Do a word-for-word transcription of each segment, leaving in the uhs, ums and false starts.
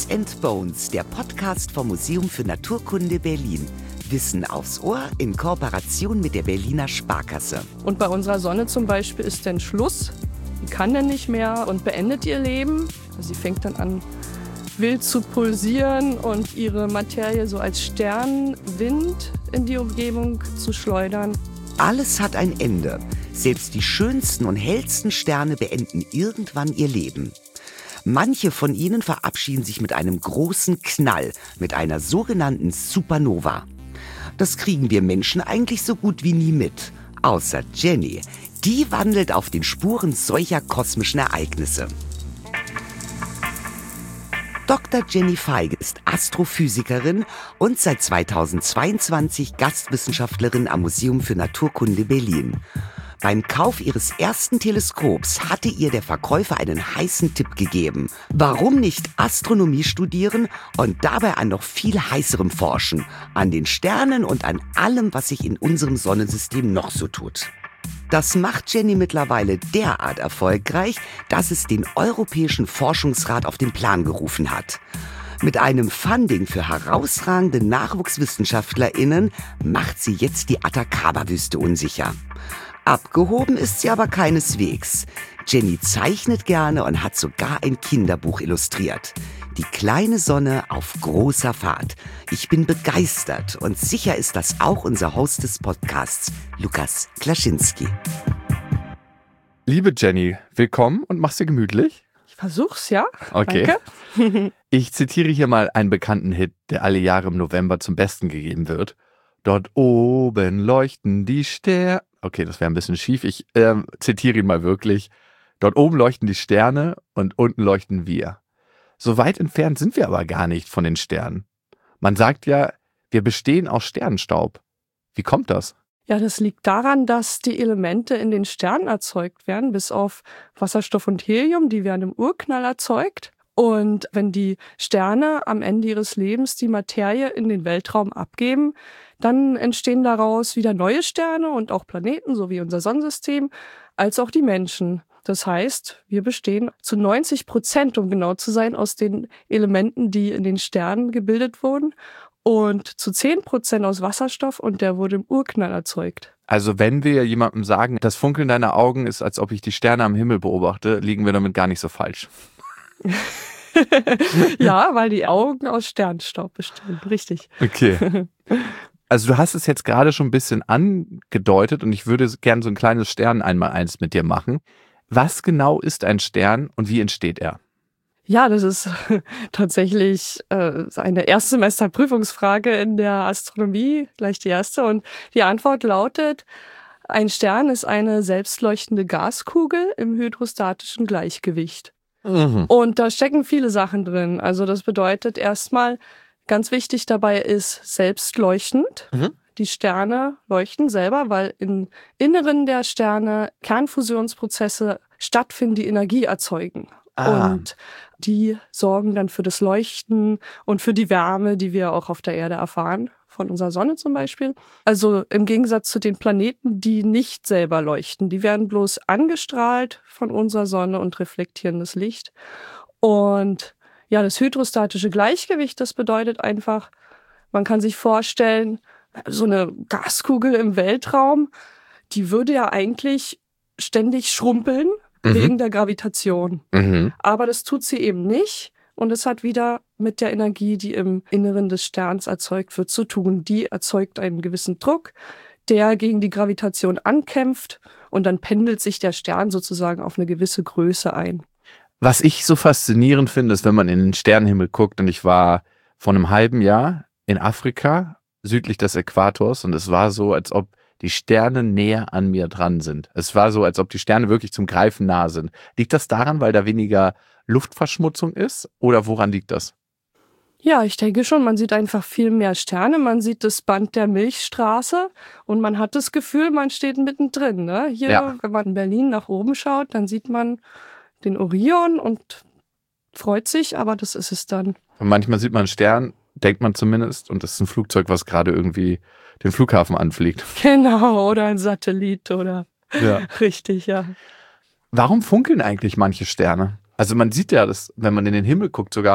Nuts and Bones, der Podcast vom Museum für Naturkunde Berlin. Wissen aufs Ohr in Kooperation mit der Berliner Sparkasse. Und bei unserer Sonne zum Beispiel ist dann Schluss. Die kann dann nicht mehr und beendet ihr Leben. Sie fängt dann an, wild zu pulsieren und ihre Materie so als Sternwind in die Umgebung zu schleudern. Alles hat ein Ende. Selbst die schönsten und hellsten Sterne beenden irgendwann ihr Leben. Manche von ihnen verabschieden sich mit einem großen Knall, mit einer sogenannten Supernova. Das kriegen wir Menschen eigentlich so gut wie nie mit. Außer Jenny. Die wandelt auf den Spuren solcher kosmischen Ereignisse. Doktor Jenny Feige ist Astrophysikerin und seit zweitausendzweiundzwanzig Gastwissenschaftlerin am Museum für Naturkunde Berlin. Beim Kauf ihres ersten Teleskops hatte ihr der Verkäufer einen heißen Tipp gegeben. Warum nicht Astronomie studieren und dabei an noch viel heißerem forschen? An den Sternen und an allem, was sich in unserem Sonnensystem noch so tut. Das macht Jenny mittlerweile derart erfolgreich, dass es den Europäischen Forschungsrat auf den Plan gerufen hat. Mit einem Funding für herausragende NachwuchswissenschaftlerInnen macht sie jetzt die Atacama-Wüste unsicher. Abgehoben ist sie aber keineswegs. Jenny zeichnet gerne und hat sogar ein Kinderbuch illustriert. Die kleine Sonne auf großer Fahrt. Ich bin begeistert und sicher ist das auch unser Host des Podcasts, Lukas Klaschinski. Liebe Jenny, willkommen und mach's dir gemütlich. Ich versuch's, ja. Okay. Danke. Ich zitiere hier mal einen bekannten Hit, der alle Jahre im November zum Besten gegeben wird. Dort oben leuchten die Sterne. Okay, das wäre ein bisschen schief. Ich äh, zitiere ihn mal wirklich. Dort oben leuchten die Sterne und unten leuchten wir. So weit entfernt sind wir aber gar nicht von den Sternen. Man sagt ja, wir bestehen aus Sternenstaub. Wie kommt das? Ja, das liegt daran, dass die Elemente in den Sternen erzeugt werden, bis auf Wasserstoff und Helium, die werden im Urknall erzeugt. Und wenn die Sterne am Ende ihres Lebens die Materie in den Weltraum abgeben, dann entstehen daraus wieder neue Sterne und auch Planeten, so wie unser Sonnensystem, als auch die Menschen. Das heißt, wir bestehen zu neunzig Prozent, um genau zu sein, aus den Elementen, die in den Sternen gebildet wurden und zu zehn Prozent aus Wasserstoff und der wurde im Urknall erzeugt. Also wenn wir jemandem sagen, das Funkeln deiner Augen ist, als ob ich die Sterne am Himmel beobachte, liegen wir damit gar nicht so falsch. Ja, weil die Augen aus Sternstaub bestehen, richtig. Okay. Also du hast es jetzt gerade schon ein bisschen angedeutet und ich würde gerne so ein kleines Stern-Einmaleins mit dir machen. Was genau ist ein Stern und wie entsteht er? Ja, das ist tatsächlich äh, eine Erstsemester-Prüfungsfrage in der Astronomie, gleich die erste. Und die Antwort lautet, ein Stern ist eine selbstleuchtende Gaskugel im hydrostatischen Gleichgewicht. Mhm. Und da stecken viele Sachen drin. Also das bedeutet erstmal, ganz wichtig dabei ist selbstleuchtend. Mhm. Die Sterne leuchten selber, weil im Inneren der Sterne Kernfusionsprozesse stattfinden, die Energie erzeugen. Ah. Und die sorgen dann für das Leuchten und für die Wärme, die wir auch auf der Erde erfahren, von unserer Sonne zum Beispiel. Also im Gegensatz zu den Planeten, die nicht selber leuchten. Die werden bloß angestrahlt von unserer Sonne und reflektieren das Licht. Und ja, das hydrostatische Gleichgewicht, das bedeutet einfach, man kann sich vorstellen, so eine Gaskugel im Weltraum, die würde ja eigentlich ständig schrumpeln mhm. wegen der Gravitation. Mhm. Aber das tut sie eben nicht. Und es hat wieder mit der Energie, die im Inneren des Sterns erzeugt wird, zu tun. Die erzeugt einen gewissen Druck, der gegen die Gravitation ankämpft. Und dann pendelt sich der Stern sozusagen auf eine gewisse Größe ein. Was ich so faszinierend finde, ist, wenn man in den Sternenhimmel guckt. Und ich war vor einem halben Jahr in Afrika, südlich des Äquators. Und es war so, als ob die Sterne näher an mir dran sind. Es war so, als ob die Sterne wirklich zum Greifen nah sind. Liegt das daran, weil da weniger Luftverschmutzung ist? Oder woran liegt das? Ja, ich denke schon. Man sieht einfach viel mehr Sterne. Man sieht das Band der Milchstraße und man hat das Gefühl, man steht mittendrin. Ne? Hier, ja. Wenn man in Berlin nach oben schaut, dann sieht man den Orion und freut sich, aber das ist es dann. Und manchmal sieht man einen Stern, denkt man zumindest, und das ist ein Flugzeug, was gerade irgendwie den Flughafen anfliegt. Genau, oder ein Satellit oder ja. Richtig, ja. Warum funkeln eigentlich manche Sterne? Also man sieht ja, dass, wenn man in den Himmel guckt, sogar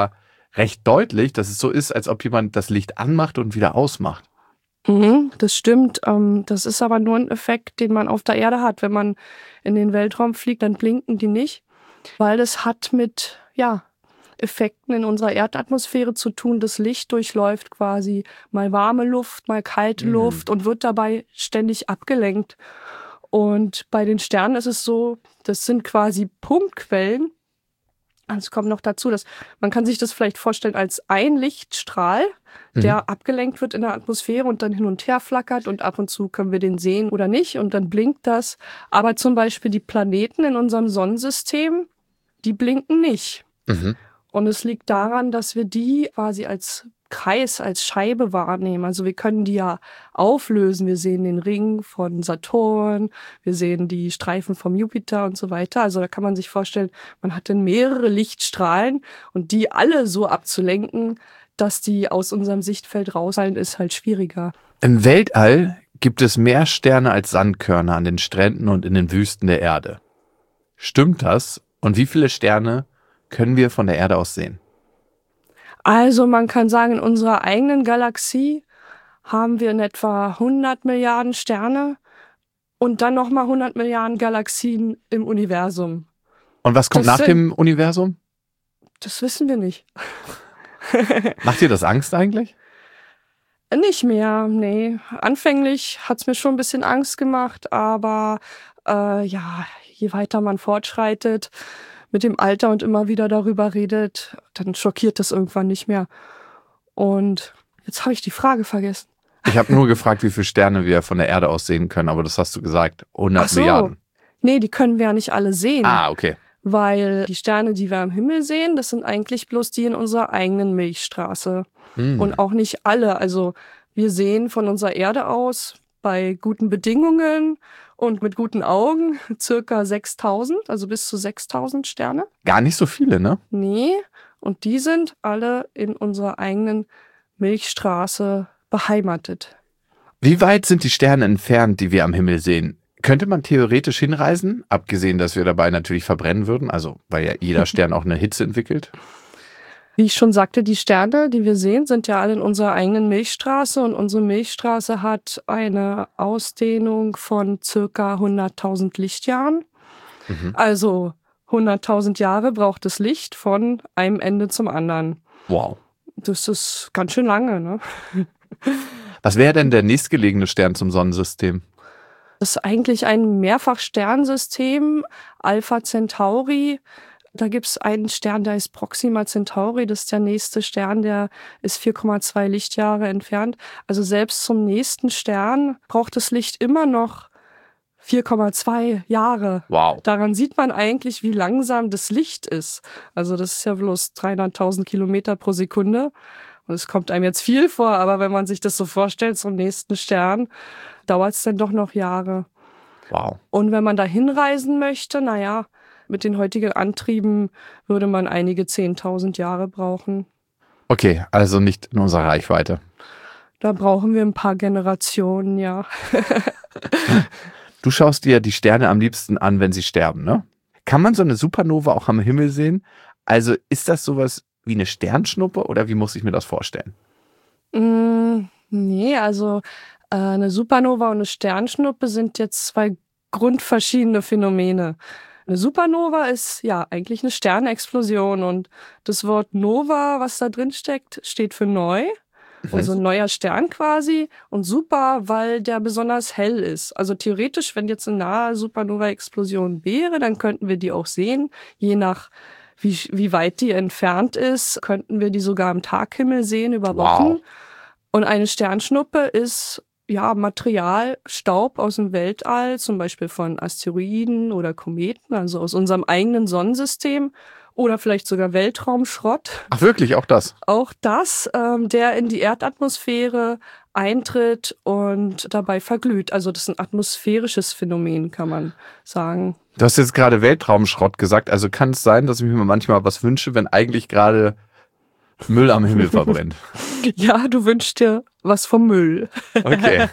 recht deutlich, dass es so ist, als ob jemand das Licht anmacht und wieder ausmacht. Mhm, das stimmt. Ähm, das ist aber nur ein Effekt, den man auf der Erde hat. Wenn man in den Weltraum fliegt, dann blinken die nicht, weil das hat mit, ja, Effekten in unserer Erdatmosphäre zu tun. Das Licht durchläuft quasi mal warme Luft, mal kalte Mhm. Luft und wird dabei ständig abgelenkt. Und bei den Sternen ist es so, das sind quasi Punktquellen. Es kommt noch dazu, dass man kann sich das vielleicht vorstellen als ein Lichtstrahl, der Mhm. abgelenkt wird in der Atmosphäre und dann hin und her flackert und ab und zu können wir den sehen oder nicht und dann blinkt das. Aber zum Beispiel die Planeten in unserem Sonnensystem, die blinken nicht. Mhm. Und es liegt daran, dass wir die quasi als Kreis, als Scheibe wahrnehmen. Also wir können die ja auflösen. Wir sehen den Ring von Saturn, wir sehen die Streifen vom Jupiter und so weiter. Also da kann man sich vorstellen, man hat dann mehrere Lichtstrahlen und die alle so abzulenken, dass die aus unserem Sichtfeld rausfallen, ist halt schwieriger. Im Weltall gibt es mehr Sterne als Sandkörner an den Stränden und in den Wüsten der Erde. Stimmt das? Und wie viele Sterne können wir von der Erde aus sehen? Also man kann sagen, in unserer eigenen Galaxie haben wir in etwa hundert Milliarden Sterne und dann nochmal hundert Milliarden Galaxien im Universum. Und was kommt Das nach sind- dem Universum? Das wissen wir nicht. Macht dir das Angst eigentlich? Nicht mehr, nee. Anfänglich hat's mir schon ein bisschen Angst gemacht, aber äh, ja, je weiter man fortschreitet, mit dem Alter und immer wieder darüber redet, dann schockiert das irgendwann nicht mehr. Und jetzt habe ich die Frage vergessen. Ich habe nur gefragt, wie viele Sterne wir von der Erde aus sehen können, aber das hast du gesagt. hundert Ach so. Milliarden. Nee, die können wir ja nicht alle sehen. Ah, okay. Weil die Sterne, die wir am Himmel sehen, das sind eigentlich bloß die in unserer eigenen Milchstraße. Hm. Und auch nicht alle. Also wir sehen von unserer Erde aus bei guten Bedingungen und mit guten Augen circa sechstausend, also bis zu sechstausend Sterne. Gar nicht so viele, ne? Nee, und die sind alle in unserer eigenen Milchstraße beheimatet. Wie weit sind die Sterne entfernt, die wir am Himmel sehen? Könnte man theoretisch hinreisen, abgesehen, dass wir dabei natürlich verbrennen würden, also weil ja jeder Stern auch eine Hitze entwickelt? Wie ich schon sagte, die Sterne, die wir sehen, sind ja alle in unserer eigenen Milchstraße und unsere Milchstraße hat eine Ausdehnung von circa hunderttausend Lichtjahren. Mhm. Also hunderttausend Jahre braucht das Licht von einem Ende zum anderen. Wow. Das ist ganz schön lange, ne? Was wäre denn der nächstgelegene Stern zum Sonnensystem? Das ist eigentlich ein Mehrfachsternsystem, Alpha Centauri. Da gibt es einen Stern, der ist Proxima Centauri. Das ist der nächste Stern, der ist vier Komma zwei Lichtjahre entfernt. Also selbst zum nächsten Stern braucht das Licht immer noch vier Komma zwei Jahre. Wow. Daran sieht man eigentlich, wie langsam das Licht ist. Also das ist ja bloß dreihunderttausend Kilometer pro Sekunde. Und es kommt einem jetzt viel vor, aber wenn man sich das so vorstellt, zum nächsten Stern, dauert es dann doch noch Jahre. Wow. Und wenn man da hinreisen möchte, naja, mit den heutigen Antrieben würde man einige zehntausend Jahre brauchen. Okay, also nicht in unserer Reichweite. Da brauchen wir ein paar Generationen, ja. Du schaust dir die Sterne am liebsten an, wenn sie sterben, ne? Kann man so eine Supernova auch am Himmel sehen? Also ist das sowas wie eine Sternschnuppe oder wie muss ich mir das vorstellen? Mm, nee, also äh, eine Supernova und eine Sternschnuppe sind jetzt zwei grundverschiedene Phänomene. Eine Supernova ist ja eigentlich eine Sternexplosion und das Wort Nova, was da drin steckt, steht für neu. Also ein neuer Stern quasi und super, weil der besonders hell ist. Also theoretisch, wenn jetzt eine nahe Supernova-Explosion wäre, dann könnten wir die auch sehen. Je nach wie, wie weit die entfernt ist, könnten wir die sogar am Taghimmel sehen über Wochen. Wow. Und eine Sternschnuppe ist ja Material, Staub aus dem Weltall, zum Beispiel von Asteroiden oder Kometen, also aus unserem eigenen Sonnensystem. Oder vielleicht sogar Weltraumschrott. Ach wirklich, auch das? Auch das, ähm, der in die Erdatmosphäre eintritt und dabei verglüht. Also das ist ein atmosphärisches Phänomen, kann man sagen. Du hast jetzt gerade Weltraumschrott gesagt. Also kann es sein, dass ich mir manchmal was wünsche, wenn eigentlich gerade Müll am Himmel verbrennt? Ja, du wünschst dir was vom Müll. Okay.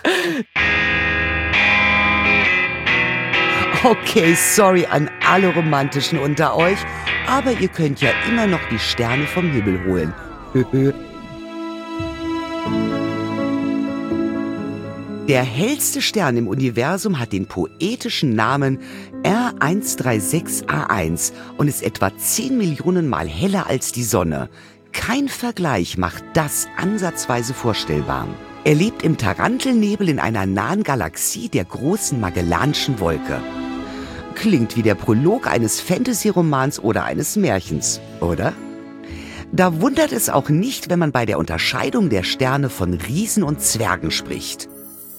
Okay, sorry an alle Romantischen unter euch, aber ihr könnt ja immer noch die Sterne vom Himmel holen. Der hellste Stern im Universum hat den poetischen Namen R eins drei sechs A eins und ist etwa zehn Millionen Mal heller als die Sonne. Kein Vergleich macht das ansatzweise vorstellbar. Er lebt im Tarantelnebel in einer nahen Galaxie der großen Magellanschen Wolke. Klingt wie der Prolog eines Fantasy-Romans oder eines Märchens, oder? Da wundert es auch nicht, wenn man bei der Unterscheidung der Sterne von Riesen und Zwergen spricht.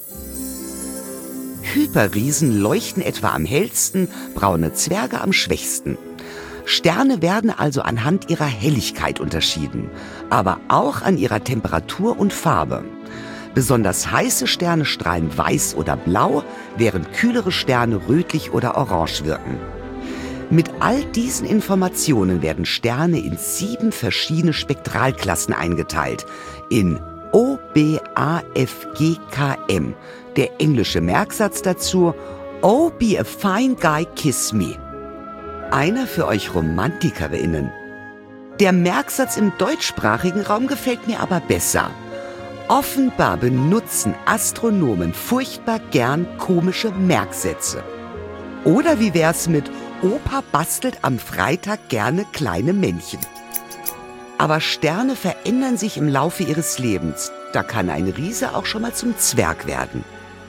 Hyperriesen leuchten etwa am hellsten, braune Zwerge am schwächsten. Sterne werden also anhand ihrer Helligkeit unterschieden, aber auch an ihrer Temperatur und Farbe. Besonders heiße Sterne strahlen weiß oder blau, während kühlere Sterne rötlich oder orange wirken. Mit all diesen Informationen werden Sterne in sieben verschiedene Spektralklassen eingeteilt. In O, B, A, F, G, K, M. Der englische Merksatz dazu: Oh, be a fine guy, kiss me. Einer für euch RomantikerInnen. Der Merksatz im deutschsprachigen Raum gefällt mir aber besser. Offenbar benutzen Astronomen furchtbar gern komische Merksätze. Oder wie wär's mit Opa bastelt am Freitag gerne kleine Männchen? Aber Sterne verändern sich im Laufe ihres Lebens. Da kann ein Riese auch schon mal zum Zwerg werden.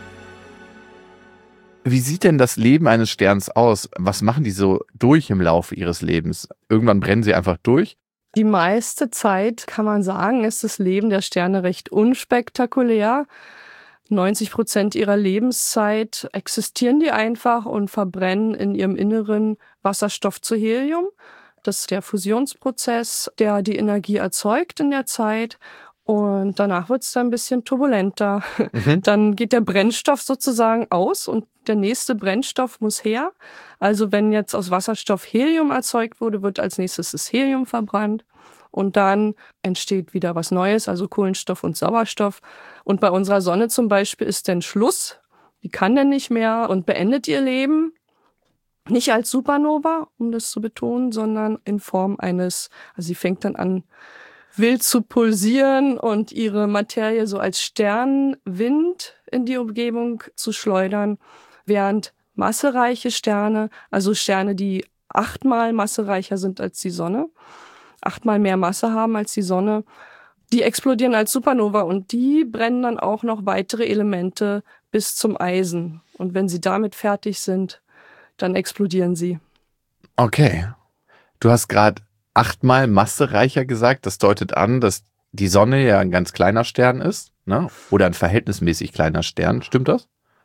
Wie sieht denn das Leben eines Sterns aus? Was machen die so durch im Laufe ihres Lebens? Irgendwann brennen sie einfach durch? Die meiste Zeit, kann man sagen, ist das Leben der Sterne recht unspektakulär. neunzig Prozent ihrer Lebenszeit existieren die einfach und verbrennen in ihrem Inneren Wasserstoff zu Helium. Das ist der Fusionsprozess, der die Energie erzeugt in der Zeit. Und danach wird es dann ein bisschen turbulenter. Mhm. Dann geht der Brennstoff sozusagen aus und der nächste Brennstoff muss her. Also wenn jetzt aus Wasserstoff Helium erzeugt wurde, wird als nächstes das Helium verbrannt. Und dann entsteht wieder was Neues, also Kohlenstoff und Sauerstoff. Und bei unserer Sonne zum Beispiel ist dann Schluss. Die kann dann nicht mehr und beendet ihr Leben. Nicht als Supernova, um das zu betonen, sondern in Form eines, also sie fängt dann an, wild zu pulsieren und ihre Materie so als Sternwind in die Umgebung zu schleudern, während massereiche Sterne, also Sterne, die achtmal massereicher sind als die Sonne, achtmal mehr Masse haben als die Sonne, die explodieren als Supernova und die brennen dann auch noch weitere Elemente bis zum Eisen. Und wenn sie damit fertig sind, dann explodieren sie. Okay. Du hast gerade achtmal massereicher gesagt. Das deutet an, dass die Sonne ja ein ganz kleiner Stern ist, ne? Oder ein verhältnismäßig kleiner Stern. Stimmt das?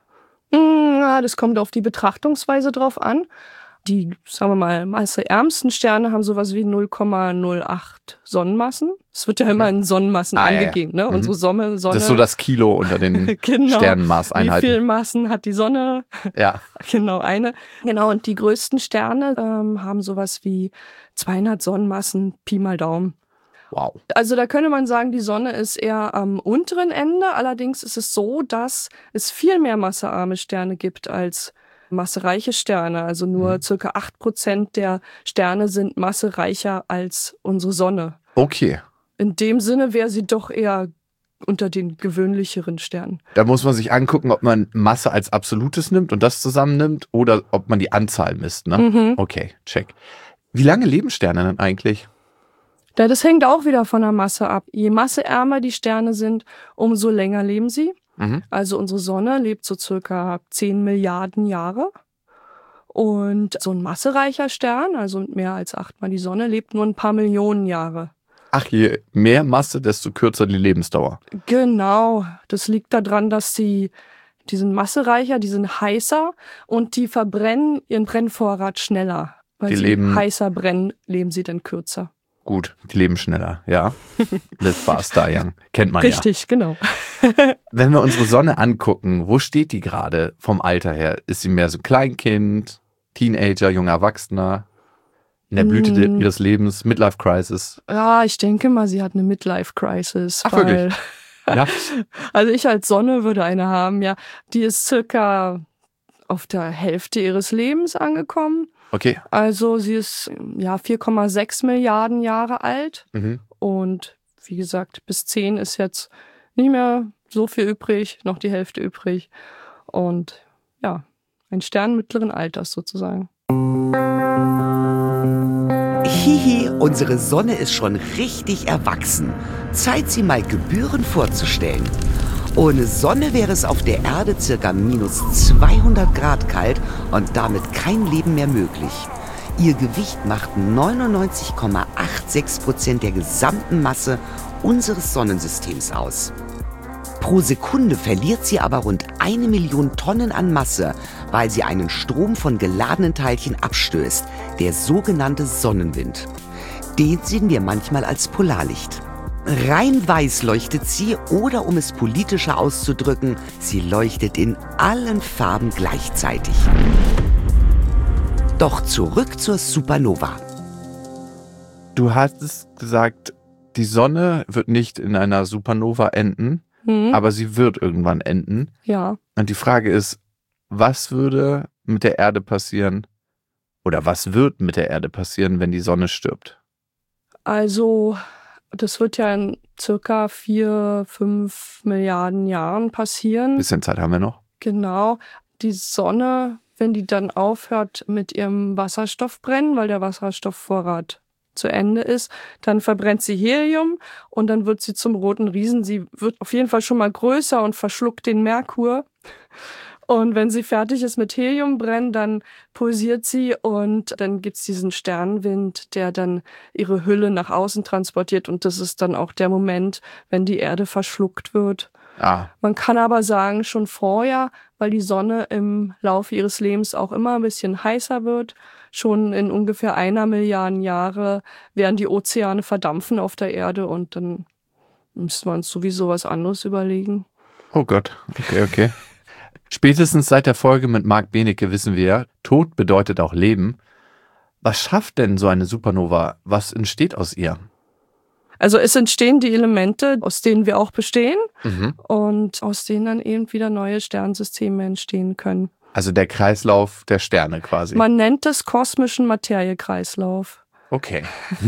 Ja, das kommt auf die Betrachtungsweise drauf an. Die, sagen wir mal, masseärmsten Sterne haben sowas wie null Komma null acht Sonnenmassen. Es wird ja immer in Sonnenmassen ah, angegeben. Ja, ja. Ne? Mhm. Unsere Sonne, Sonne. Das ist so das Kilo unter den genau. Sternenmaßeinheiten. Wie viel Massen hat die Sonne? Ja. Genau, eine. Genau, und die größten Sterne ähm, haben sowas wie zweihundert Sonnenmassen, Pi mal Daumen. Wow. Also da könnte man sagen, die Sonne ist eher am unteren Ende. Allerdings ist es so, dass es viel mehr massearme Sterne gibt als massereiche Sterne. Also nur mhm. circa acht Prozent der Sterne sind massereicher als unsere Sonne. Okay. In dem Sinne wäre sie doch eher unter den gewöhnlicheren Sternen. Da muss man sich angucken, ob man Masse als Absolutes nimmt und das zusammennimmt oder ob man die Anzahl misst. Ne? Mhm. Okay, check. Wie lange leben Sterne denn eigentlich? Ja, das hängt auch wieder von der Masse ab. Je masseärmer die Sterne sind, umso länger leben sie. Mhm. Also unsere Sonne lebt so circa zehn Milliarden Jahre. Und so ein massereicher Stern, also mehr als achtmal die Sonne, lebt nur ein paar Millionen Jahre. Ach, je mehr Masse, desto kürzer die Lebensdauer. Genau. Das liegt daran, dass sie, die sind massereicher, die sind heißer und die verbrennen ihren Brennvorrat schneller. Weil die sie leben heißer brennen, leben sie dann kürzer. Gut, die leben schneller, ja. Live faster, young. Kennt man Richtig, ja. Richtig, genau. Wenn wir unsere Sonne angucken, wo steht die gerade vom Alter her? Ist sie mehr so Kleinkind, Teenager, junger Erwachsener, in der Blüte mm. ihres Lebens, Midlife-Crisis? Ja, ich denke mal, sie hat eine Midlife-Crisis. Ach, weil, wirklich? Ja. Also ich als Sonne würde eine haben, ja. Die ist circa auf der Hälfte ihres Lebens angekommen. Okay. Also sie ist ja vier Komma sechs Milliarden Jahre alt. Mhm. Und wie gesagt, bis zehn ist jetzt nicht mehr so viel übrig, noch die Hälfte übrig. Und ja, ein Stern mittleren Alters sozusagen. Hihi, unsere Sonne ist schon richtig erwachsen. Zeit, sie mal gebührend vorzustellen. Ohne Sonne wäre es auf der Erde circa minus zweihundert Grad kalt und damit kein Leben mehr möglich. Ihr Gewicht macht neunundneunzig Komma sechsundachtzig Prozent der gesamten Masse unseres Sonnensystems aus. Pro Sekunde verliert sie aber rund eine Million Tonnen an Masse, weil sie einen Strom von geladenen Teilchen abstößt, der sogenannte Sonnenwind. Den sehen wir manchmal als Polarlicht. Rein weiß leuchtet sie, oder um es politischer auszudrücken, sie leuchtet in allen Farben gleichzeitig. Doch zurück zur Supernova. Du hast es gesagt, die Sonne wird nicht in einer Supernova enden, hm. aber sie wird irgendwann enden. Ja. Und die Frage ist, was würde mit der Erde passieren oder was wird mit der Erde passieren, wenn die Sonne stirbt? Also, das wird ja in circa vier, fünf Milliarden Jahren passieren. Bisschen Zeit haben wir noch. Genau. Die Sonne, wenn die dann aufhört mit ihrem Wasserstoffbrennen, weil der Wasserstoffvorrat zu Ende ist, dann verbrennt sie Helium und dann wird sie zum roten Riesen. Sie wird auf jeden Fall schon mal größer und verschluckt den Merkur. Und wenn sie fertig ist mit Heliumbrennen, dann pulsiert sie und dann gibt's diesen Sternwind, der dann ihre Hülle nach außen transportiert. Und das ist dann auch der Moment, wenn die Erde verschluckt wird. Ah. Man kann aber sagen, schon vorher, weil die Sonne im Laufe ihres Lebens auch immer ein bisschen heißer wird, schon in ungefähr einer Milliarde Jahre werden die Ozeane verdampfen auf der Erde und dann müsste man uns sowieso was anderes überlegen. Oh Gott, okay, okay. Spätestens seit der Folge mit Marc Benecke wissen wir, Tod bedeutet auch Leben. Was schafft denn so eine Supernova? Was entsteht aus ihr? Also es entstehen die Elemente, aus denen wir auch bestehen Mhm. und aus denen dann eben wieder neue Sternsysteme entstehen können. Also der Kreislauf der Sterne quasi. Man nennt es kosmischen Materiekreislauf. Okay.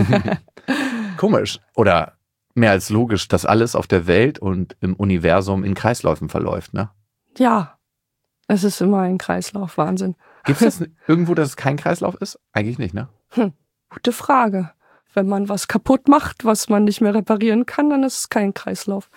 Komisch. Oder mehr als logisch, dass alles auf der Welt und im Universum in Kreisläufen verläuft, ne? Ja, es ist immer ein Kreislauf, Wahnsinn. Gibt es irgendwo, dass es kein Kreislauf ist? Eigentlich nicht, ne? Hm, gute Frage. Wenn man was kaputt macht, was man nicht mehr reparieren kann, dann ist es kein Kreislauf.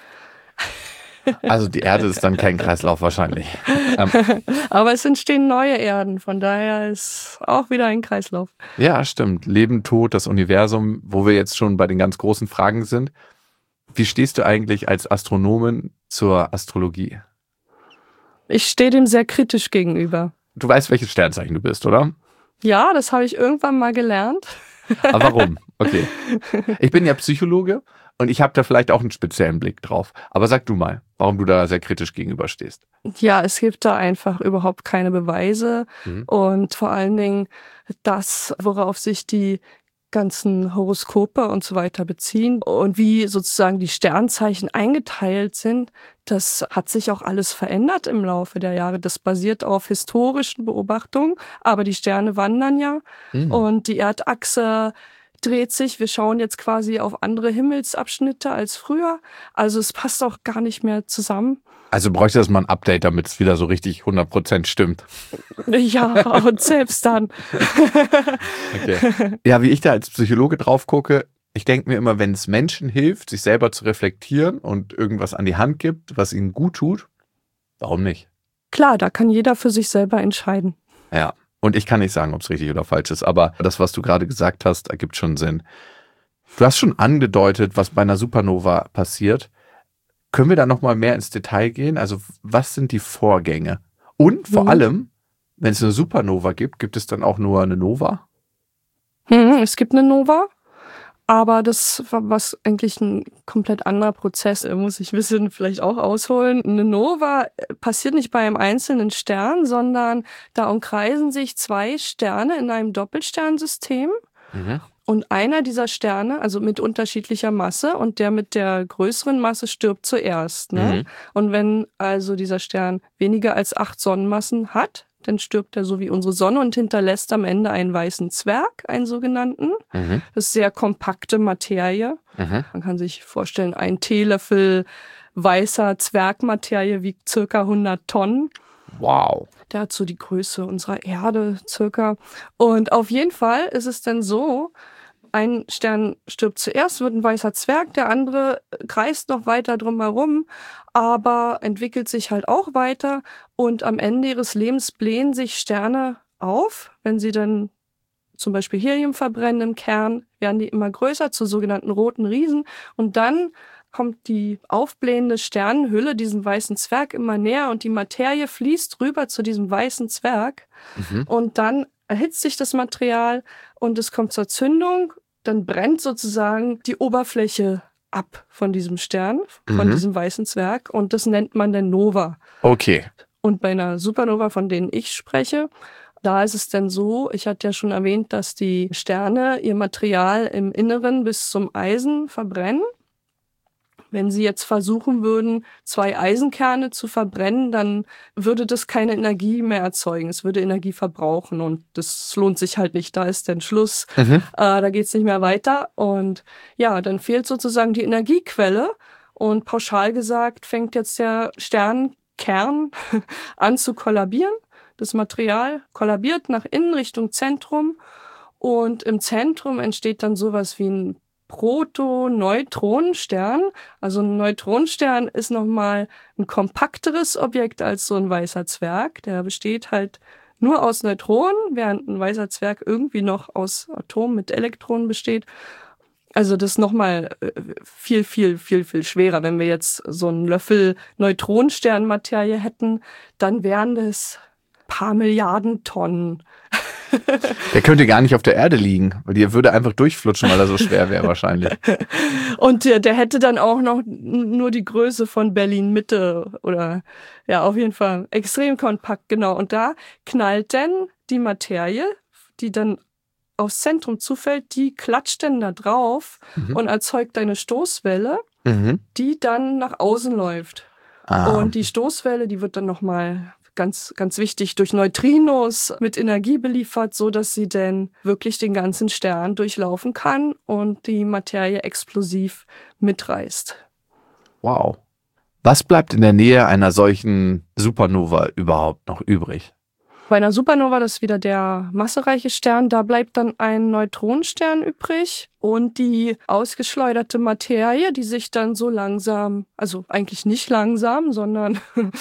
Also die Erde ist dann kein Kreislauf wahrscheinlich. Ähm, Aber es entstehen neue Erden, von daher ist auch wieder ein Kreislauf. ja, stimmt. Leben, Tod, das Universum, wo wir jetzt schon bei den ganz großen Fragen sind. Wie stehst du eigentlich als Astronomin zur Astrologie? Ich stehe dem sehr kritisch gegenüber. Du weißt, welches Sternzeichen du bist, oder? Ja, das habe ich irgendwann mal gelernt. Aber warum? Okay. Ich bin ja Psychologe und ich habe da vielleicht auch einen speziellen Blick drauf. Aber sag du mal, warum du da sehr kritisch gegenüberstehst. Ja, es gibt da einfach überhaupt keine Beweise. Mhm. Und vor allen Dingen das, worauf sich die ganzen Horoskope und so weiter beziehen und wie sozusagen die Sternzeichen eingeteilt sind, das hat sich auch alles verändert im Laufe der Jahre. Das basiert auf historischen Beobachtungen, aber die Sterne wandern ja Mhm. und die Erdachse dreht sich. Wir schauen jetzt quasi auf andere Himmelsabschnitte als früher. Also es passt auch gar nicht mehr zusammen. Also bräuchte das mal ein Update, damit es wieder so richtig hundert Prozent stimmt. Ja, und selbst dann. Okay. Ja, wie ich da als Psychologe drauf gucke, ich denke mir immer, wenn es Menschen hilft, sich selber zu reflektieren und irgendwas an die Hand gibt, was ihnen gut tut, warum nicht? Klar, da kann jeder für sich selber entscheiden. Ja, und ich kann nicht sagen, ob es richtig oder falsch ist, aber das, was du gerade gesagt hast, ergibt schon Sinn. Du hast schon angedeutet, was bei einer Supernova passiert. Können wir da nochmal mehr ins Detail gehen? Also was sind die Vorgänge? Und vor Mhm. allem, wenn es eine Supernova gibt, gibt es dann auch nur eine Nova? Hm, es gibt eine Nova, aber das war was eigentlich ein komplett anderer Prozess. Da muss ich ein bisschen vielleicht auch ausholen. Eine Nova passiert nicht bei einem einzelnen Stern, sondern da umkreisen sich zwei Sterne in einem Doppelsternsystem. Mhm. Und einer dieser Sterne, also mit unterschiedlicher Masse und der mit der größeren Masse stirbt zuerst. Ne? Mhm. Und wenn also dieser Stern weniger als acht Sonnenmassen hat, dann stirbt er so wie unsere Sonne und hinterlässt am Ende einen weißen Zwerg, einen sogenannten. Mhm. Das ist sehr kompakte Materie. Mhm. Man kann sich vorstellen, ein Teelöffel weißer Zwergmaterie wiegt circa hundert Tonnen. Wow. Der hat so die Größe unserer Erde circa. Und auf jeden Fall ist es dann so, ein Stern stirbt zuerst, wird ein weißer Zwerg, der andere kreist noch weiter drumherum, aber entwickelt sich halt auch weiter und am Ende ihres Lebens blähen sich Sterne auf. Wenn sie dann zum Beispiel Helium verbrennen im Kern, werden die immer größer zu sogenannten roten Riesen und dann kommt die aufblähende Sternenhülle diesem weißen Zwerg immer näher und die Materie fließt rüber zu diesem weißen Zwerg mhm. und dann erhitzt sich das Material und es kommt zur Zündung, dann brennt sozusagen die Oberfläche ab von diesem Stern, von mhm. diesem weißen Zwerg und das nennt man dann Nova. Okay. Und bei einer Supernova, von denen ich spreche, da ist es dann so, ich hatte ja schon erwähnt, dass die Sterne ihr Material im Inneren bis zum Eisen verbrennen. Wenn sie jetzt versuchen würden, zwei Eisenkerne zu verbrennen, dann würde das keine Energie mehr erzeugen. Es würde Energie verbrauchen und das lohnt sich halt nicht. Da ist dann Schluss. Mhm. Äh, da geht's nicht mehr weiter. Und ja, dann fehlt sozusagen die Energiequelle. Und pauschal gesagt fängt jetzt der Sternkern an zu kollabieren. Das Material kollabiert nach innen Richtung Zentrum. Und im Zentrum entsteht dann sowas wie ein Protoneutronenstern. Also ein Neutronenstern ist nochmal ein kompakteres Objekt als so ein weißer Zwerg. Der besteht halt nur aus Neutronen, während ein weißer Zwerg irgendwie noch aus Atomen mit Elektronen besteht. Also das ist nochmal viel, viel, viel, viel schwerer. Wenn wir jetzt so einen Löffel Neutronensternmaterie hätten, dann wären das paar Milliarden Tonnen. Der könnte gar nicht auf der Erde liegen, weil der würde einfach durchflutschen, weil er so schwer wäre wahrscheinlich. Und der, der hätte dann auch noch nur die Größe von Berlin-Mitte oder ja, auf jeden Fall extrem kompakt, genau. Und da knallt dann die Materie, die dann aufs Zentrum zufällt, die klatscht dann da drauf mhm. und erzeugt eine Stoßwelle, mhm. die dann nach außen läuft. Ah. Und die Stoßwelle, die wird dann nochmal ganz, ganz wichtig, durch Neutrinos mit Energie beliefert, so dass sie dann wirklich den ganzen Stern durchlaufen kann und die Materie explosiv mitreißt. Wow. Was bleibt in der Nähe einer solchen Supernova überhaupt noch übrig? Bei einer Supernova, das ist wieder der massereiche Stern, da bleibt dann ein Neutronenstern übrig und die ausgeschleuderte Materie, die sich dann so langsam, also eigentlich nicht langsam, sondern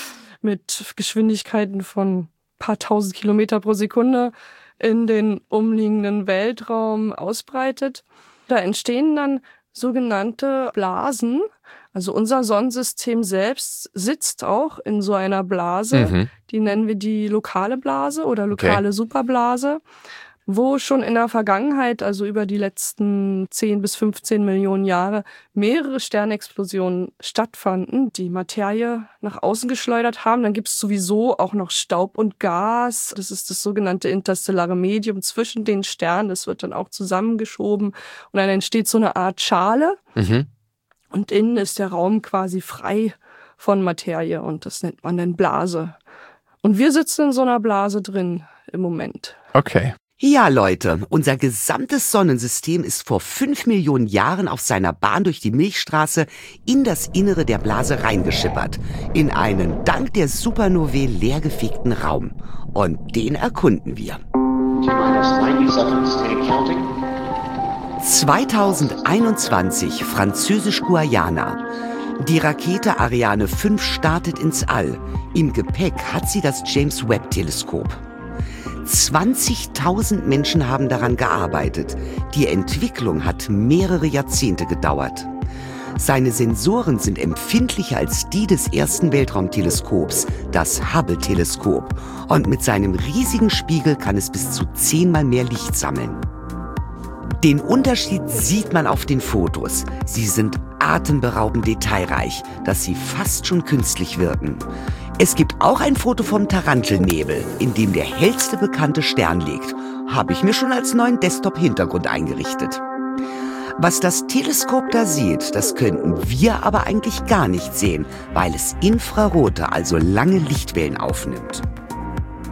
mit Geschwindigkeiten von ein paar tausend Kilometer pro Sekunde in den umliegenden Weltraum ausbreitet. Da entstehen dann sogenannte Blasen. Also unser Sonnensystem selbst sitzt auch in so einer Blase. Mhm. Die nennen wir die lokale Blase oder lokale okay. Superblase, wo schon in der Vergangenheit, also über die letzten zehn bis fünfzehn Millionen Jahre, mehrere Sternexplosionen stattfanden, die Materie nach außen geschleudert haben. Dann gibt es sowieso auch noch Staub und Gas. Das ist das sogenannte interstellare Medium zwischen den Sternen. Das wird dann auch zusammengeschoben und dann entsteht so eine Art Schale. Mhm. Und innen ist der Raum quasi frei von Materie und das nennt man dann Blase. Und wir sitzen in so einer Blase drin im Moment. Okay. Ja, Leute, unser gesamtes Sonnensystem ist vor fünf Millionen Jahren auf seiner Bahn durch die Milchstraße in das Innere der Blase reingeschippert. In einen dank der Supernovae leergefegten Raum. Und den erkunden wir. zweitausendeinundzwanzig, Französisch-Guayana. Die Rakete Ariane fünf startet ins All. Im Gepäck hat sie das James-Webb-Teleskop. zwanzigtausend Menschen haben daran gearbeitet. Die Entwicklung hat mehrere Jahrzehnte gedauert. Seine Sensoren sind empfindlicher als die des ersten Weltraumteleskops, das Hubble-Teleskop. Und mit seinem riesigen Spiegel kann es bis zu zehnmal mehr Licht sammeln. Den Unterschied sieht man auf den Fotos. Sie sind atemberaubend detailreich, dass sie fast schon künstlich wirken. Es gibt auch ein Foto vom Tarantelnebel, in dem der hellste bekannte Stern liegt. Habe ich mir schon als neuen Desktop-Hintergrund eingerichtet. Was das Teleskop da sieht, das könnten wir aber eigentlich gar nicht sehen, weil es infrarote, also lange Lichtwellen aufnimmt.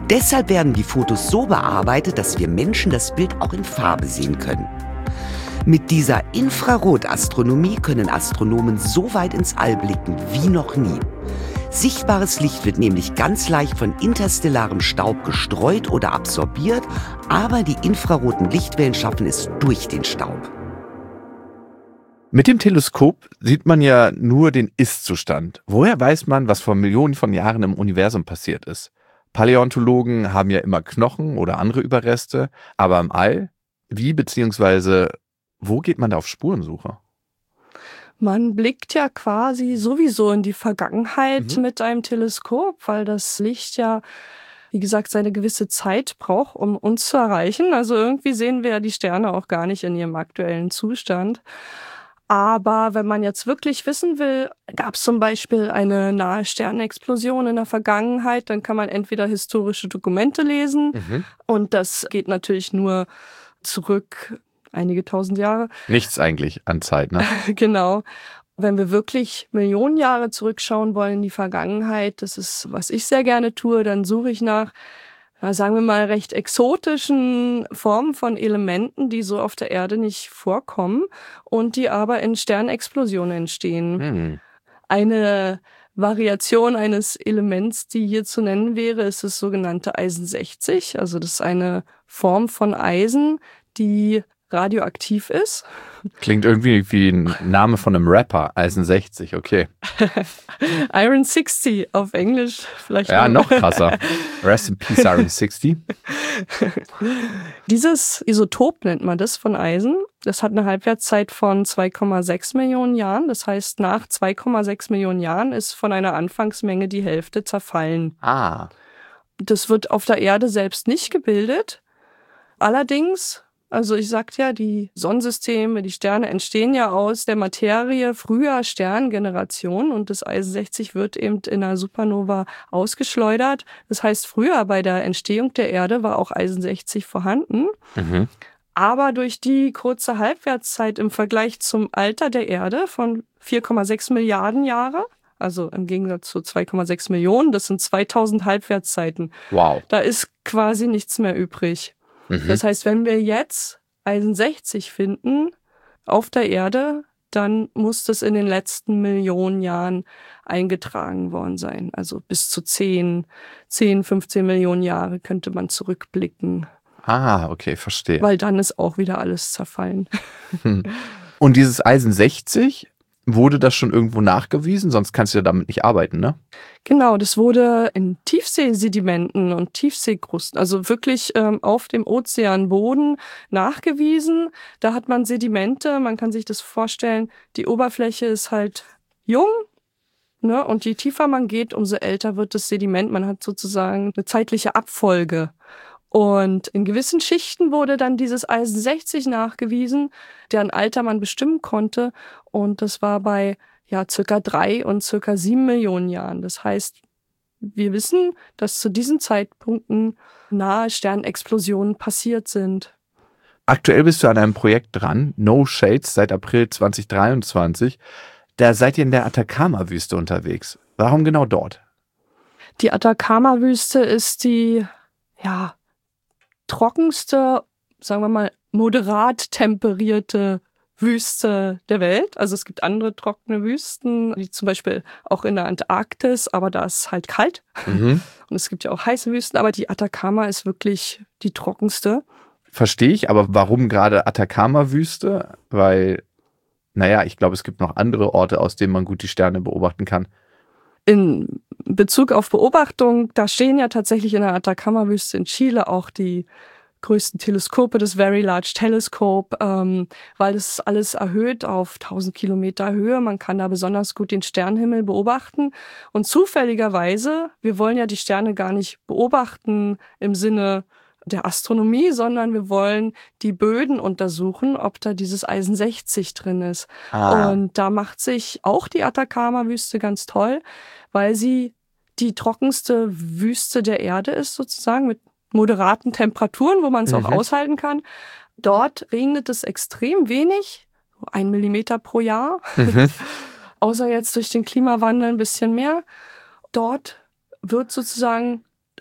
Deshalb werden die Fotos so bearbeitet, dass wir Menschen das Bild auch in Farbe sehen können. Mit dieser Infrarotastronomie können Astronomen so weit ins All blicken wie noch nie. Sichtbares Licht wird nämlich ganz leicht von interstellarem Staub gestreut oder absorbiert, aber die infraroten Lichtwellen schaffen es durch den Staub. Mit dem Teleskop sieht man ja nur den Ist-Zustand. Woher weiß man, was vor Millionen von Jahren im Universum passiert ist? Paläontologen haben ja immer Knochen oder andere Überreste, aber im All, wie bzw. wo geht man da auf Spurensuche? Man blickt ja quasi sowieso in die Vergangenheit Mhm. mit einem Teleskop, weil das Licht ja, wie gesagt, seine gewisse Zeit braucht, um uns zu erreichen. Also irgendwie sehen wir ja die Sterne auch gar nicht in ihrem aktuellen Zustand. Aber wenn man jetzt wirklich wissen will, gab es zum Beispiel eine nahe Sternenexplosion in der Vergangenheit, dann kann man entweder historische Dokumente lesen Mhm. und das geht natürlich nur zurück einige tausend Jahre. Nichts eigentlich an Zeit, ne? Genau. Wenn wir wirklich Millionen Jahre zurückschauen wollen in die Vergangenheit, das ist, was ich sehr gerne tue, dann suche ich nach, ja, sagen wir mal, recht exotischen Formen von Elementen, die so auf der Erde nicht vorkommen und die aber in Sternexplosionen entstehen. Hm. Eine Variation eines Elements, die hier zu nennen wäre, ist das sogenannte Eisen sechzig. Also das ist eine Form von Eisen, die radioaktiv ist. Klingt irgendwie wie ein Name von einem Rapper, Eisen sechzig, okay. Iron sechzig auf Englisch vielleicht. Ja, noch. noch krasser. Rest in Peace, Iron sechzig. Dieses Isotop nennt man das von Eisen. Das hat eine Halbwertszeit von zwei Komma sechs Millionen Jahren. Das heißt, nach zwei Komma sechs Millionen Jahren ist von einer Anfangsmenge die Hälfte zerfallen. Ah. Das wird auf der Erde selbst nicht gebildet. Allerdings, also ich sagte ja, die Sonnensysteme, die Sterne entstehen ja aus der Materie früher Sterngenerationen und das Eisen sechzig wird eben in einer Supernova ausgeschleudert. Das heißt, früher bei der Entstehung der Erde war auch Eisen sechzig vorhanden. Mhm. Aber durch die kurze Halbwertszeit im Vergleich zum Alter der Erde von vier Komma sechs Milliarden Jahre, also im Gegensatz zu zwei Komma sechs Millionen, das sind zweitausend Halbwertszeiten. Wow. Da ist quasi nichts mehr übrig. Mhm. Das heißt, wenn wir jetzt Eisen sechzig finden auf der Erde, dann muss das in den letzten Millionen Jahren eingetragen worden sein. Also bis zu zehn, zehn, fünfzehn Millionen Jahre könnte man zurückblicken. Ah, okay, verstehe. Weil dann ist auch wieder alles zerfallen. Und dieses Eisen sechzig, wurde das schon irgendwo nachgewiesen? Sonst kannst du ja damit nicht arbeiten, ne? Genau, das wurde in Tiefseesedimenten und Tiefseekrusten, also wirklich ähm, auf dem Ozeanboden nachgewiesen. Da hat man Sedimente, man kann sich das vorstellen, die Oberfläche ist halt jung, ne? Und je tiefer man geht, umso älter wird das Sediment. Man hat sozusagen eine zeitliche Abfolge. Und in gewissen Schichten wurde dann dieses Eisen sechzig nachgewiesen, deren Alter man bestimmen konnte. Und das war bei ja circa drei und circa sieben Millionen Jahren. Das heißt, wir wissen, dass zu diesen Zeitpunkten nahe Sternexplosionen passiert sind. Aktuell bist du an einem Projekt dran, No Shades, seit April zwanzig dreiundzwanzig. Da seid ihr in der Atacama-Wüste unterwegs. Warum genau dort? Die Atacama-Wüste ist die, ja, trockenste, sagen wir mal, moderat temperierte Wüste der Welt. Also es gibt andere trockene Wüsten, wie zum Beispiel auch in der Antarktis, aber da ist es halt kalt. Mhm. Und es gibt ja auch heiße Wüsten, aber die Atacama ist wirklich die trockenste. Verstehe ich, aber warum gerade Atacama-Wüste? Weil, naja, ich glaube, es gibt noch andere Orte, aus denen man gut die Sterne beobachten kann. In Bezug auf Beobachtung, da stehen ja tatsächlich in der Atacama-Wüste in Chile auch die größten Teleskope, das Very Large Telescope, ähm, weil das alles erhöht auf tausend Kilometer Höhe. Man kann da besonders gut den Sternenhimmel beobachten. Und zufälligerweise, wir wollen ja die Sterne gar nicht beobachten im Sinne der Astronomie, sondern wir wollen die Böden untersuchen, ob da dieses Eisen sechzig drin ist. Ah. Und da macht sich auch die Atacama-Wüste ganz toll, weil sie die trockenste Wüste der Erde ist, sozusagen, mit moderaten Temperaturen, wo man es Mhm. auch aushalten kann. Dort regnet es extrem wenig, so ein Millimeter pro Jahr, Mhm. außer jetzt durch den Klimawandel ein bisschen mehr. Dort wird sozusagen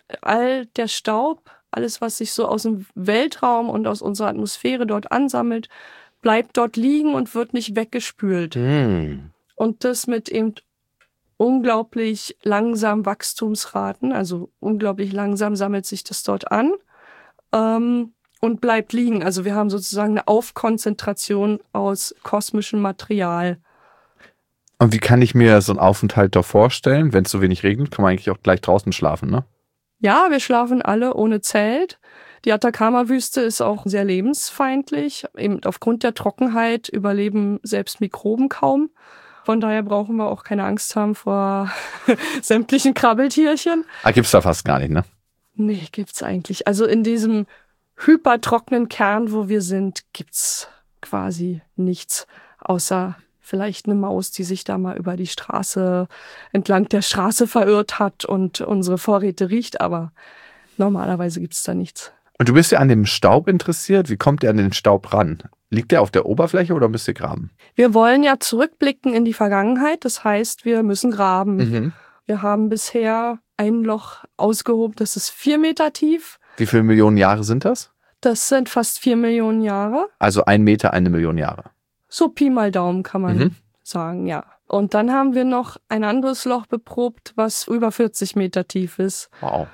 all der Staub, alles, was sich so aus dem Weltraum und aus unserer Atmosphäre dort ansammelt, bleibt dort liegen und wird nicht weggespült. Hm. Und das mit eben unglaublich langsamen Wachstumsraten, also unglaublich langsam sammelt sich das dort an ähm, und bleibt liegen. Also wir haben sozusagen eine Aufkonzentration aus kosmischem Material. Und wie kann ich mir so einen Aufenthalt da vorstellen? Wenn es so wenig regnet, kann man eigentlich auch gleich draußen schlafen, ne? Ja, wir schlafen alle ohne Zelt. Die Atacama-Wüste ist auch sehr lebensfeindlich. Eben aufgrund der Trockenheit überleben selbst Mikroben kaum. Von daher brauchen wir auch keine Angst haben vor sämtlichen Krabbeltierchen. Ah, gibt's da fast gar nicht, ne? Nee, gibt's eigentlich. Also in diesem hypertrockenen Kern, wo wir sind, gibt's quasi nichts, außer vielleicht eine Maus, die sich da mal über die Straße, entlang der Straße verirrt hat und unsere Vorräte riecht, aber normalerweise gibt's da nichts. Und du bist ja an dem Staub interessiert. Wie kommt der an den Staub ran? Liegt der auf der Oberfläche oder müsst ihr graben? Wir wollen ja zurückblicken in die Vergangenheit, das heißt, wir müssen graben. Mhm. Wir haben bisher ein Loch ausgehoben, das ist vier Meter tief. Wie viele Millionen Jahre sind das? Das sind fast vier Millionen Jahre. Also ein Meter, eine Million Jahre. So Pi mal Daumen kann man Mhm. sagen, ja. Und dann haben wir noch ein anderes Loch beprobt, was über vierzig Meter tief ist. Wow.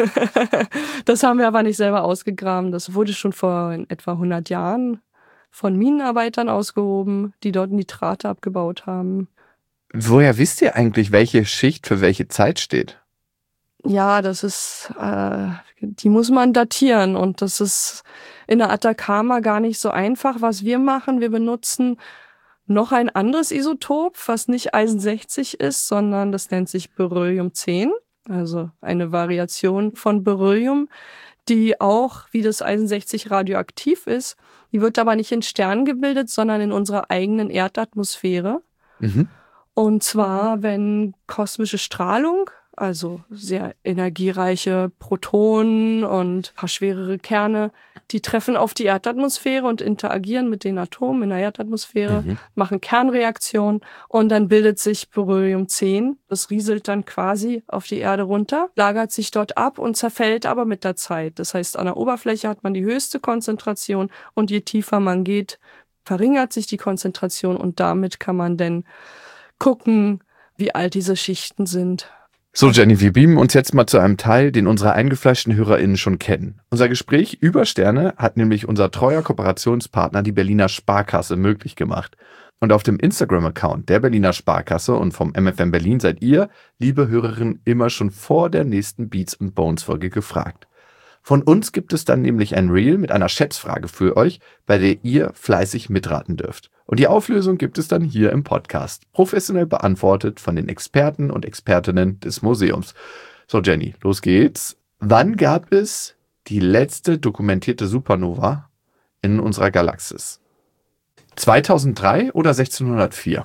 Das haben wir aber nicht selber ausgegraben. Das wurde schon vor in etwa hundert Jahren von Minenarbeitern ausgehoben, die dort Nitrate abgebaut haben. Woher wisst ihr eigentlich, welche Schicht für welche Zeit steht? Ja, das ist, äh, die muss man datieren und das ist in der Atacama gar nicht so einfach. Was wir machen, wir benutzen noch ein anderes Isotop, was nicht Eisen sechzig ist, sondern das nennt sich Beryllium zehn, also eine Variation von Beryllium, die auch wie das Eisen sechzig radioaktiv ist. Die wird aber nicht in Sternen gebildet, sondern in unserer eigenen Erdatmosphäre. Mhm. Und zwar, wenn kosmische Strahlung, also sehr energiereiche Protonen und ein paar schwerere Kerne, die treffen auf die Erdatmosphäre und interagieren mit den Atomen in der Erdatmosphäre, Mhm. machen Kernreaktionen und dann bildet sich Beryllium zehn. Das rieselt dann quasi auf die Erde runter, lagert sich dort ab und zerfällt aber mit der Zeit. Das heißt, an der Oberfläche hat man die höchste Konzentration und je tiefer man geht, verringert sich die Konzentration und damit kann man dann gucken, wie alt diese Schichten sind. So, Jenny, wir beamen uns jetzt mal zu einem Teil, den unsere eingefleischten HörerInnen schon kennen. Unser Gespräch über Sterne hat nämlich unser treuer Kooperationspartner, die Berliner Sparkasse, möglich gemacht. Und auf dem Instagram-Account der Berliner Sparkasse und vom M F M Berlin seid ihr, liebe Hörerinnen, immer schon vor der nächsten Beats and Bones Folge gefragt. Von uns gibt es dann nämlich ein Reel mit einer Schätzfrage für euch, bei der ihr fleißig mitraten dürft. Und die Auflösung gibt es dann hier im Podcast, professionell beantwortet von den Experten und Expertinnen des Museums. So, Jenny, los geht's. Wann gab es die letzte dokumentierte Supernova in unserer Galaxis? zweitausenddrei oder sechzehnhundertvier?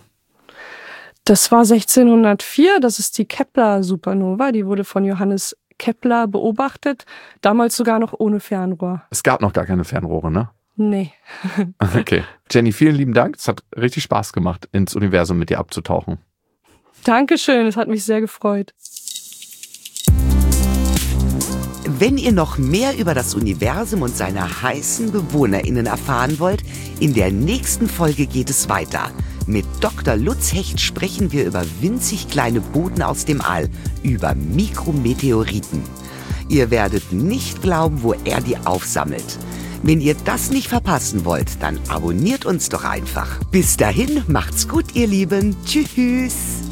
Das war sechzehnhundertvier, das ist die Kepler-Supernova, die wurde von Johannes Kepler beobachtet, damals sogar noch ohne Fernrohr. Es gab noch gar keine Fernrohre, ne? Nee. Okay. Jenny, vielen lieben Dank. Es hat richtig Spaß gemacht, ins Universum mit dir abzutauchen. Dankeschön, es hat mich sehr gefreut. Wenn ihr noch mehr über das Universum und seine heißen BewohnerInnen erfahren wollt, in der nächsten Folge geht es weiter. Mit Doktor Lutz Hecht sprechen wir über winzig kleine Boten aus dem All, über Mikrometeoriten. Ihr werdet nicht glauben, wo er die aufsammelt. Wenn ihr das nicht verpassen wollt, dann abonniert uns doch einfach. Bis dahin, macht's gut, ihr Lieben. Tschüss.